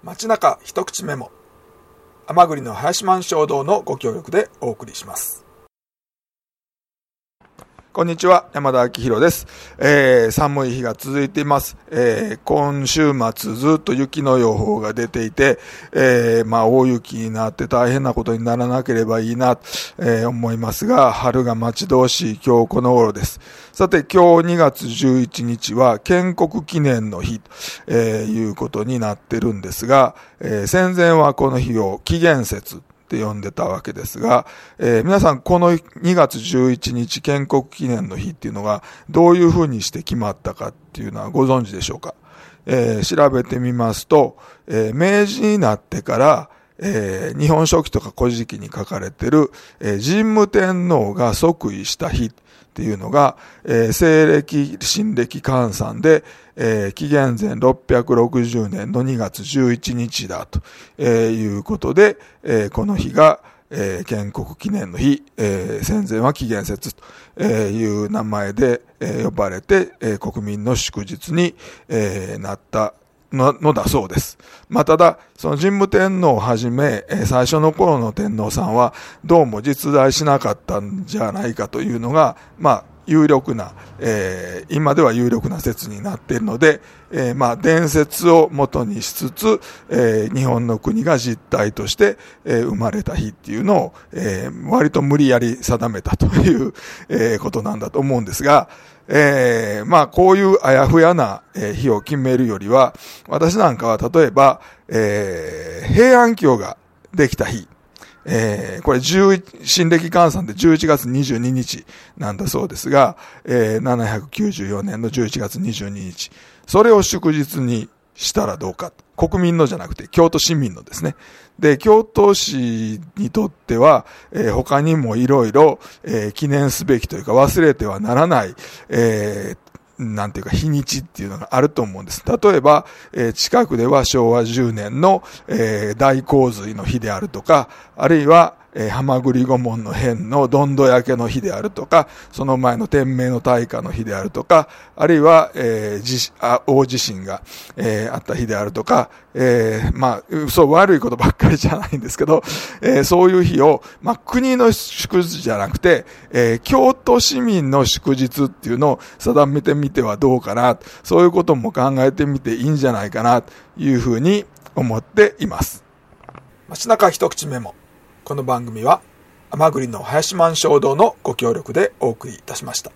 街中一口メモ、甘栗の林満衝動のご協力でお送りします。こんにちは、山田明宏です。寒い日が続いています。今週末ずっと雪の予報が出ていて、大雪になって大変なことにならなければいいな、思いますが、春が待ち遠しい今日この頃です。さて、今日2月11日は建国記念の日、いうことになってるんですが、戦前はこの日を紀元節って呼んでたわけですが、皆さんこの2月11日建国記念の日っていうのがどういうふうにして決まったかっていうのはご存知でしょうか。調べてみますと、明治になってから、日本書紀とか古事記に書かれている、神武天皇が即位した日っていうのが、西暦新暦換算で、紀元前660年の2月11日だと、いうことで、この日が、建国記念の日、戦前は紀元節という名前で、呼ばれて、国民の祝日に、なったのだそうです。ただ、その神武天皇をはじめ、最初の頃の天皇さんは、どうも実在しなかったんじゃないかというのが、有力な、今では有力な説になっているので、伝説を元にしつつ、日本の国が実態として、生まれた日っていうのを、割と無理やり定めたという、ことなんだと思うんですが、こういうあやふやな日を決めるよりは、私なんかは例えば、平安京ができた日、これ新暦換算で11月22日なんだそうですが、794年の11月22日。それを祝日にしたらどうか。国民のじゃなくて京都市民のですね。で、京都市にとっては、他にもいろいろ記念すべきというか忘れてはならない、日にちっていうのがあると思うんです。例えば、近くでは昭和10年の、大洪水の日であるとか、あるいは、浜栗御門の変のどんど焼けの日であるとか、その前の天明の大火の日であるとか、あるいは、大地震が、あった日であるとか、悪いことばっかりじゃないんですけど、そういう日を、国の祝日じゃなくて、京都市民の祝日っていうのを定めてみてはどうかな、そういうことも考えてみていいんじゃないかな、というふうに思っています。街中一口メモ。この番組は甘栗の林満衝動のご協力でお送りいたしました。